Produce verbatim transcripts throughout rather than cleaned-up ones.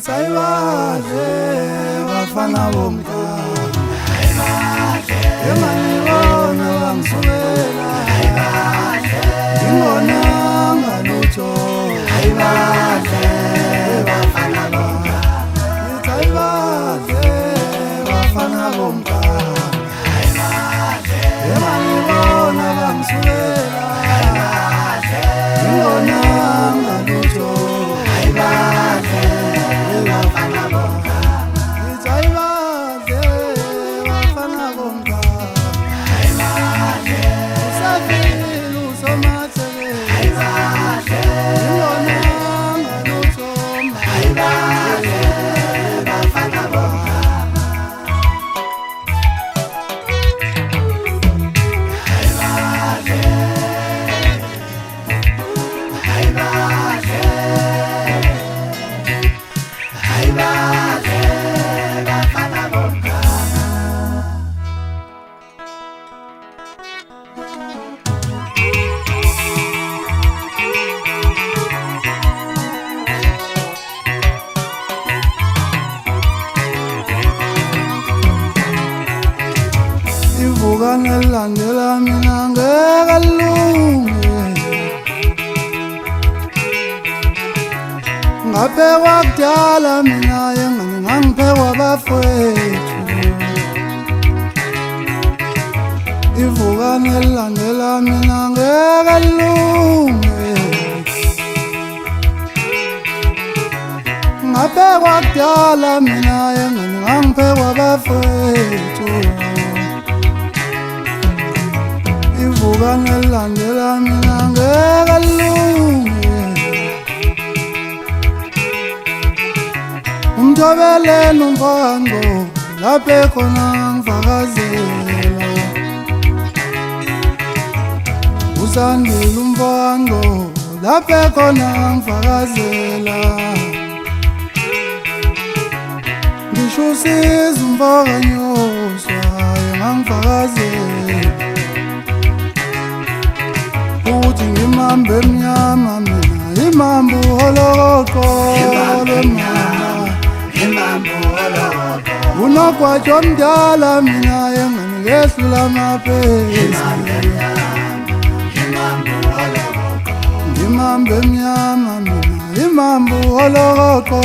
Sayibadle bafana bomntwana emanibona bangisukela ingonanga lutho bafana bomntwana Sayibadle bafana bomntwana emanibona bangisukela ingonanga lutho Ngelandela mina ngekalunge ngaphekwa kudala mina yengane ngangiphekwa bafowethu ivuka ngelandela mina ngekalunge ngaphekwa kudala mina yengane ngangiphekwa bafowethu ivuka ngelandela mina ngekalunge umthobeleni umfaqo lapho khona ngivakazela usandile umfaqo lapho khona ngivakazela ngisho usiza umfakanyoswa ngangivakazela uthi ngimambe emnyama mina imambu holoko imambu holoko unogwaja omdala mina yengane ngehlula amaphezi ngimambe emnyama mina imambu holoko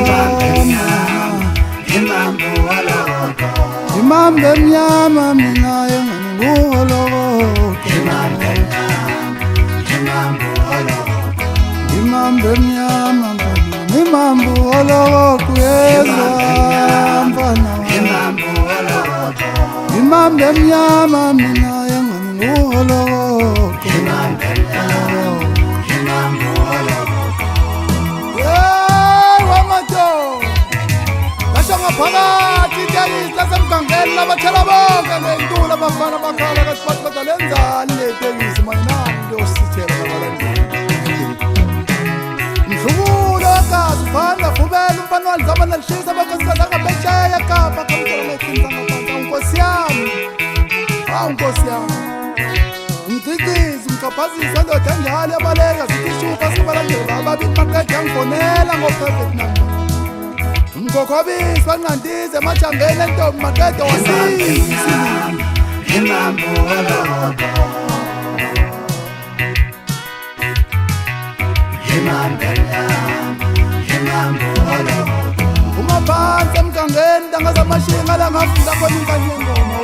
ngimambe emnyama mina yengane nguholoko Imambe mnyama mfana imambu holoko yezwa mfana imambe mnyama mina yengane nguholoko wamato kasho ngaphakathi itekisi lasemgangeni labathela bonke ngentula abafana bakhala kasibathi badalenzani le tekisi mayinani ndiyosithela nabalandeli Fana fubela umfana walizama nalishisa abakhosikazi angabesheya Kapa kamthola ngeqinisa ngaphansi unkosi yami hawu nkosi yami umcicizi umchaphazisa ndoda enjalo yabaleka zithi shuka sibalandela ababili maqede yangifonela ngo-perfect number umgokhobisi wanqandize emajangeni entombi maqede wasisi imambu holoko imambu umaphansi emgangeni ntanga zamashinga langafunda khona inkani yengoma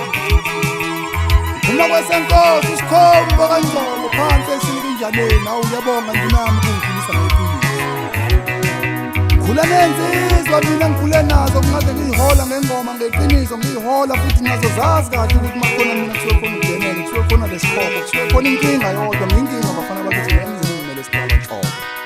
uma kwesenkosi isikhombo kanjolo phansi esilinjaneni awu uyabonga ndinami kungikhulisa ngeqiniso ngikhula nensizwa mina ngikhule nazo kungaze ngiyihola ngengoma ngeqiniso ngiyihola futhi nazo zazi kahle ukuthi makhona mina kusuke khona ujenele kusuke khona lesikhombo kusuke khona inkinga yodwa nginkinga bafana bakithi enzini kumele sibhala nhlobo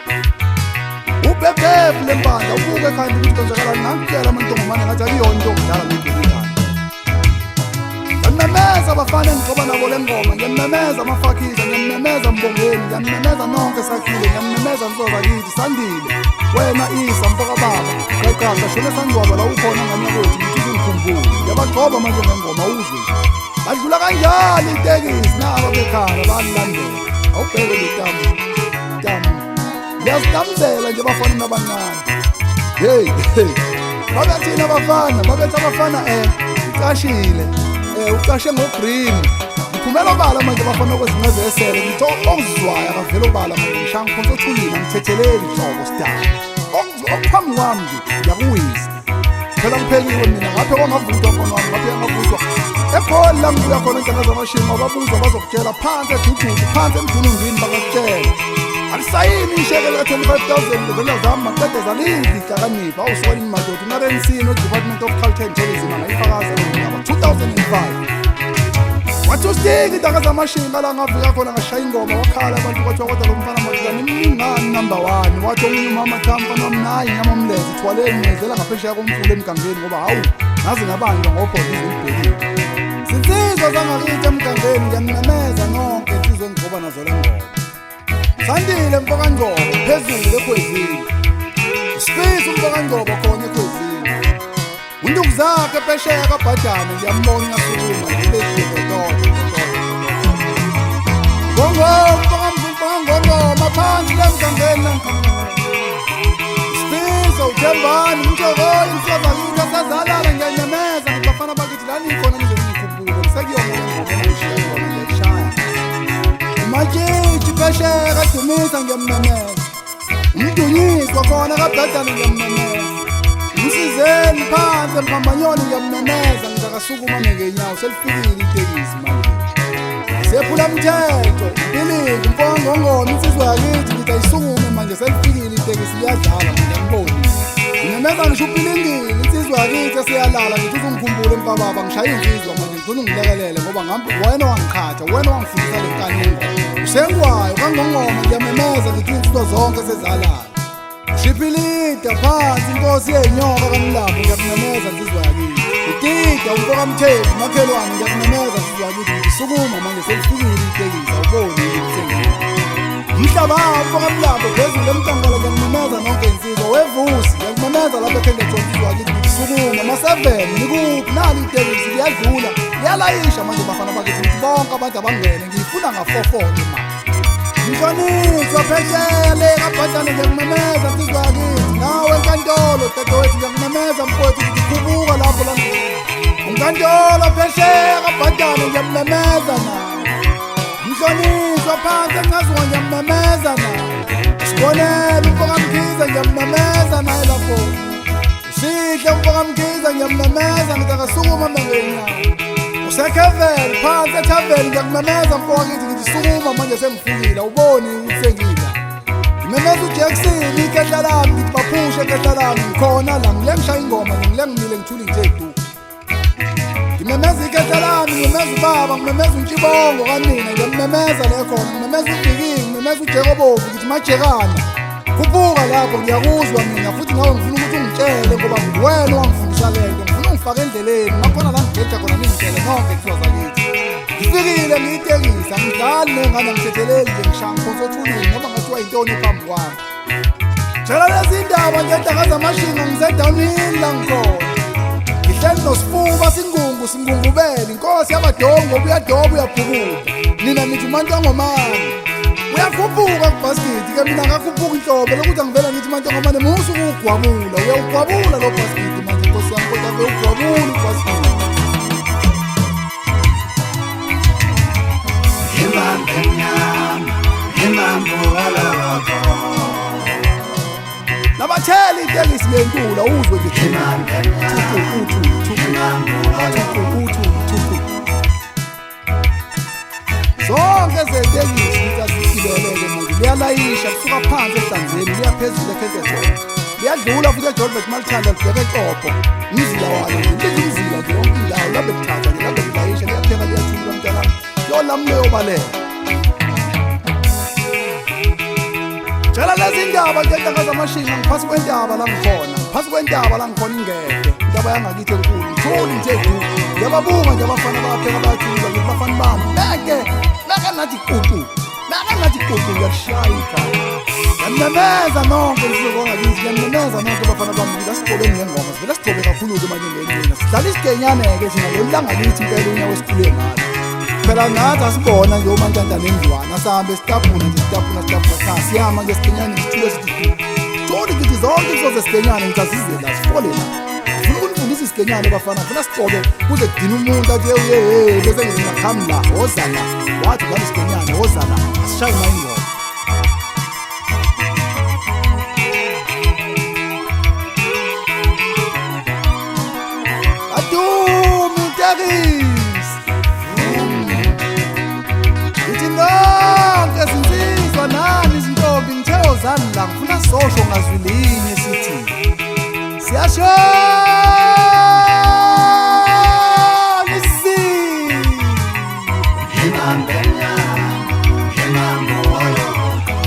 Ubebebe lempanda ubuke khandi ukuthi konzakalani ngakutshela amantongomane ngathi akuyona into okudala ngibhekile ngiyamemeza abafana engigcoba nabo le ngoma ngiyamemeza amafakhiza ngiyamemeza mbongeni ngiyamemeza nonke sakhile ngiyamemeza nsoza kithi sandile wena isa mfoka baba qeqasha shona sangcwaba la ukhona ngane kwethu ngithi ngikhumbule yabagcoba manje ngengoma uzwe badlula kanjalo itekisi nabo bekhaya balandela awubheke le tamu tamu Yazidamzela nje bafana nabancane hey hey babathina abafana babethi abafana eh ucashile eh ucashe ngo-green ngiphumela obala manje abafana okwezinqezesele ngithi okuzwayo akavele obala manje ngishaya ngiphonsa othulile ngithetheleli nhlobo sidala okuphambi kwami nje ngiyakuwisa phela kupheliwe mina ngaphe kwangavutwa khona wami ngaphe yangavutwa eGoli la ngibuya khona intanga zamashini ababuzwa bazokutshela phansi edududu phansi emdunungini bakakutshela alisayini isheke lika-twenty-five thousand levela zami maqeda zalidli ihlakanipha awusukwalini madoda unarencini we-department of culture and tourism angayifakaza lonyaka two thousand five wathi usitiki intanga zamashini ngala ngafika khona ngashaya ingoma wakhala abantu kwathiwa kodwa lo mfana maduzane mningani number one wathi omunye umama athi mfana wami nayi nyama omleze thwaleni ngezela ngaphesheya komfula emgangeni ngoba hawu nazi nabanjwa ngobhodlize elibhekile zinsizwa zangakithi emgangeni ngiyanimemeza nonke insizwa engigoba nazo le ngoma Sandile Mfokangcobo phezulu ekhwezini Space Mfokangcobo khona ekhwezini Unduku zakhe phesheya kaBhadane ngiyambona ngasukuma ngileshile todo Bongo Mfokangcobo maphansi lemgangeni Space uthembani umthokoyi insizwa zakithi asazalala ngiyanyameza ngibafana bakithi lani khona ngizonikhumbula sekuyona ngoma ngishiya khona ngiyashaya Majithi phesheya kadumisa ngiyamemeza umdunyiswa khona kaBhadane ngiyamemeza umsizeni phansi emphambanyoni ngiyamemeza ngizakasukuma ngenyawo selifikile itekisi manje sephula mthetho impilili mfongongoma insizwa yakithi ngithi ayisukume manje selifikile itekisi liyadlala ngiyamboni ngiyamemeza ngisho upilingile insizwa yakithi esiyalala ngithi uzungikhumbule empababa ngishaya insizwa manje ngifuna ungilekelele ngoba ngambe wena wangikhatha wena wangifundisa le nkaningo usengwayo kangongoma ngiyamemeza ngithi insizwa zonke sezalayo ushipilida phansi inkosi yenyoka kamlambo ngiyakumemeza insizwa yakithi utida umfokamthembu makhelwane ngiyakumemeza insizwa yakithi ngisukuma manje selifikile itekisi awuboni ukuthi umhlaba umfokamlambo phezulu emtangala ngiyamemeza nonke insizwa wevusi ngiyamemeza lapho ekhenge insizwa yakithi ngisukuma ma-seven nikuphi nali itekisi liyadlula liyalayisha manje bafana bakithi ngithi bonke abantu abangene ngiyifuna nga-four-four imali Mhlonishwa phesheya le kaBhadane ngiyamemeza insizwa yakithi nawe enkantolo dadewethu ngiyamemeza mfowethu ngikhubuka lapho la unkantolo phesheya kaBhadane ngiyamemeza nawe Mhlonishwa phansi engaziwa ngiyamemeza nawe Sibonele umfokamkhize ngiyamemeza naye lapho Sihle umfokamkhize ngiyamemeza ngithi akasukuma mengenyawo Usekhevel phansi ethaveni ngiyakumemeza mfokakithi ngithi sukuma manje sengifikile awuboni ukuthi sengila ngimemeza uJackson ikhehla lami ngithi baphushe ikhehla lami ngikhona la ngile ngishaya ingoma ngile ngimile ngithule nje edu ngimemeza ikhehla lami ngimemeza ubaba ngimemeza uNtshibongo kanina ngiyamemeza le khona ngimemeza uBhikini ngimemeza uJekobovu ngithi majekana khuphuka lapho ngiyakuzwa mina futhi nawe ngifuna ukuthi ungitshele ngoba wena owangifundisa lento ngifuna ungifake endleleni makhona la ngigeja khona ngingitshele nonke insizwa zakithi ngifikile ngiyitekisi angidlali nengane ngithetheleli nje ngishaya ngiphonsa othulini noma ngathiwa yintoni ephambi kwami tshela lezi ndaba ngentanga zamashinga ngisedownhill la ngikhona ngihleli nosifuba singungu singungubele inkosi yabadongo ubuyadoba uyabhukuda nina nithi uMantongomane uyakhuphuka kubhasikidi ke mina ngakhuphuka inhlobo lokuthi angivela ngithi Mantongomane musu ukugwabula uyawugwabula lo bhasikidi manje nkosi yami kodwa uyawugwabula ubhasikidi Imambo nyama imambo alawako nabathela itekisi lentula uzwe ngithi imambo imambo alawako zonke zetekisi ngizazigibelele manje liyalayisha kusuka phansi ehlanzeni liya phezulu eKentetho liyadlula futhi eJoburg malithanda libheke eCopho umzila walo nje umzila nje wonke indawo labe kuthatha nje labe lilayisha liyapheka liyathula mntanami yolami leyobalela tshela lezi ndaba ngentanga zamashinga ngiphasi kwentaba la ngikhona phasi kwentaba la ngikhona ingede intaba yangakithi enkulu ngithuli nje edu ngiyababunga nje abafana bapheka bayathula ngithi bafana bami beke beke nathi kuku beke nathi kuku ngiyashayika ngiyamemeza nonke isizonga kithi ngiyamemeza nonke abafana bami ngithi asigcobe ngengoma sivele sigcobe kakhulu-ke manje ngencina sidlala isigenyane-ke thina lolu langa lithi impela unyawo esikhule ngalo phela nathi asibona nje omantanta nendlwana sihambe sitapuna nje sitapuna sitapuna cha siyama nje sigenyane sithule sithi angifuni ngithi zonke izinto zesigenyane ngithi azizela sifole la ngifuna ukunifundisa isigenyane bafana ngifuna sigcoke kuze kudina umuntu athi uye hey bese ngingakhambi la woza la wathi ngani isigenyane woza la asishaye mayingoma adumi ntakis ithi nonke zinsizwa nani izintombi ngithe ozani la ngifuna sosho ngazwi linye sithi siyasho lisi Imambenya, imambo aloko.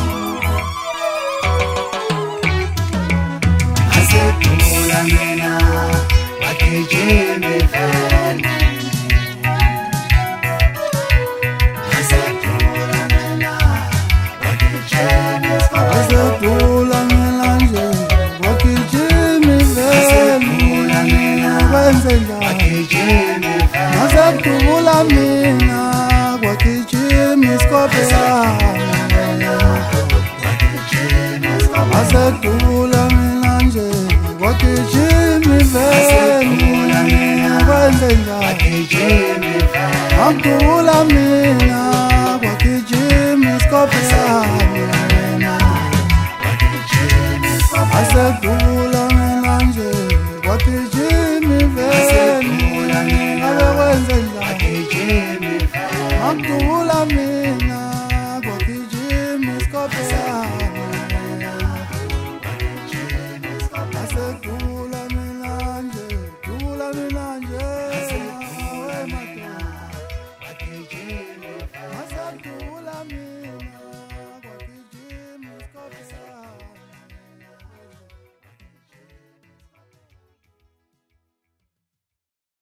Asekula mina, wakijimi veni. Asekula mina, wakijimi skope. azedula ngelanje wakijimi veni wenze njani Wakijimi veni. azedula mina wakijimi skope Wakijimi skope. azedula mina nje wakijimi veni wenze njani Wakijimi veni. Abdula mina wakijimi skope Wakijimi skope. asedula mina nje wakijimi veni abe wenze njani Wakijimi veni. Abdula mina wakijimi skope asedula mina nje dula mina nje